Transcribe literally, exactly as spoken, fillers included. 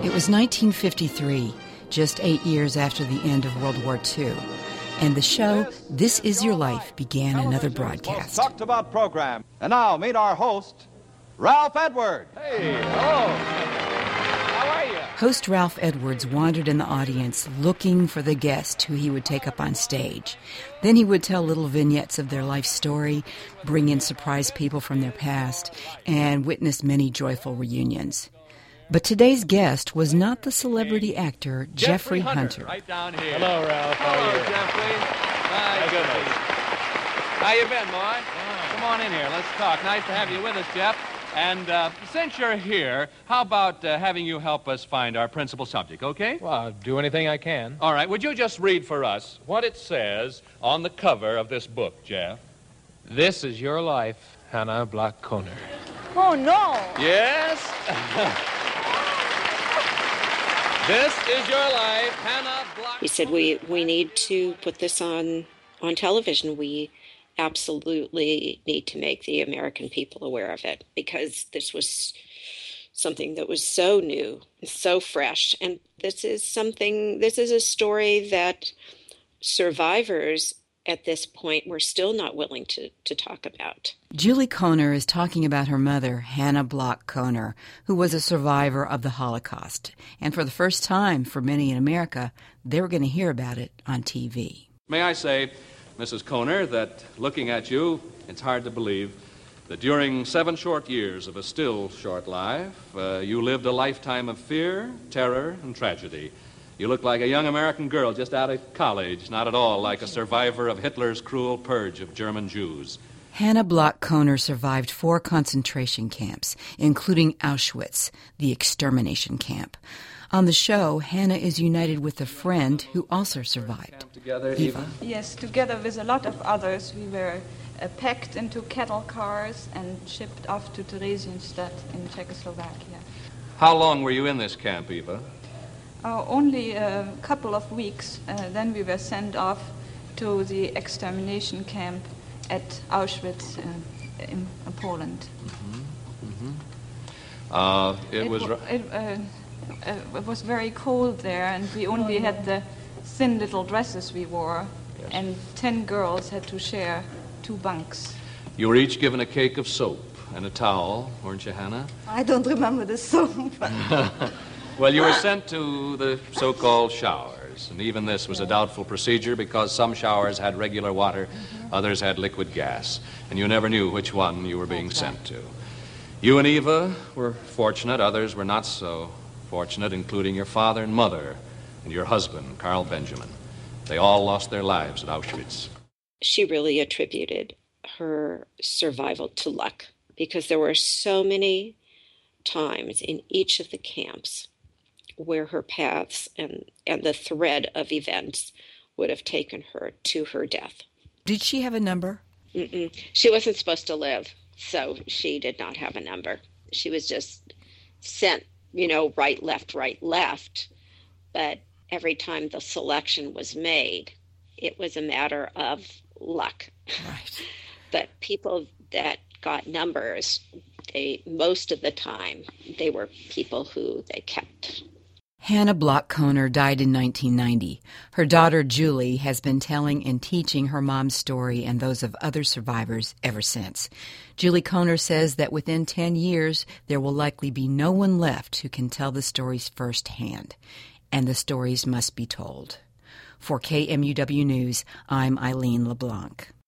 It was nineteen fifty-three, just eight years after the end of World War Two, and the show This Is Your Life began another broadcast. Talked about program. And now meet our host, Ralph Edwards. Hey, hello. How are you? Host Ralph Edwards wandered in the audience looking for the guest who he would take up on stage. Then he would tell little vignettes of their life story, bring in surprise people from their past, and witness many joyful reunions. But today's guest was not the celebrity actor Jeffrey, Jeffrey Hunter. Hunter. Right down here. Hello, Ralph. How Hello, are you? Jeffrey. Hi, My goodness. How you been, boy? Oh. Come on in here. Let's talk. Nice to have you with us, Jeff. And uh, since you're here, how about uh, having you help us find our principal subject, okay? Well, I'll do anything I can. All right. Would you just read for us what it says on the cover of this book, Jeff? This is your life, Hannah Block-Kohner. Oh, no. Yes? This is your life, Hannah Block. He said, we, we need to put this on, on television. We absolutely need to make the American people aware of it, because this was something that was so new, so fresh. And this is something, this is a story that survivors at this point were still not willing to, to talk about. Julie Kohner is talking about her mother, Hannah Block-Kohner, who was a survivor of the Holocaust. And for the first time for many in America, they were going to hear about it on T V. May I say, Missus Kohner, that looking at you, it's hard to believe that during seven short years of a still short life, uh, you lived a lifetime of fear, terror, and tragedy. You look like a young American girl just out of college, not at all like a survivor of Hitler's cruel purge of German Jews. Hannah Block-Kohner survived four concentration camps, including Auschwitz, the extermination camp. On the show, Hannah is united with a friend who also survived. Together, Eva. Yes, together with a lot of others, we were uh, packed into cattle cars and shipped off to Theresienstadt in Czechoslovakia. How long were you in this camp, Eva? Uh, only a couple of weeks. Uh, then we were sent off to the extermination camp at Auschwitz uh, in uh, Poland. Mm-hmm. Mm-hmm. Uh, it, it was... W- it, uh, uh, it was very cold there, and we only had the thin little dresses we wore, yes. And ten girls had to share two bunks. You were each given a cake of soap and a towel, weren't you, Hannah? I don't remember the soap. Well, you were sent to the so-called showers, and even this was a doubtful procedure because some showers had regular water, mm-hmm. Others had liquid gas, and you never knew which one you were being That's sent right. to. You and Eva were fortunate, others were not so fortunate, including your father and mother and your husband, Carl Benjamin. They all lost their lives at Auschwitz. She really attributed her survival to luck, because there were so many times in each of the camps where her paths and, and the thread of events would have taken her to her death. Did she have a number? Mm-mm. She wasn't supposed to live, so she did not have a number. She was just sent, you know, right, left, right, left. But every time the selection was made, it was a matter of luck. Right. But people that got numbers, they most of the time, they were people who they kept. Hannah Block-Kohner died in nineteen ninety. Her daughter, Julie, has been telling and teaching her mom's story and those of other survivors ever since. Julie Kohner says that within ten years, there will likely be no one left who can tell the stories firsthand, and the stories must be told. For K M U W News, I'm Eileen LeBlanc.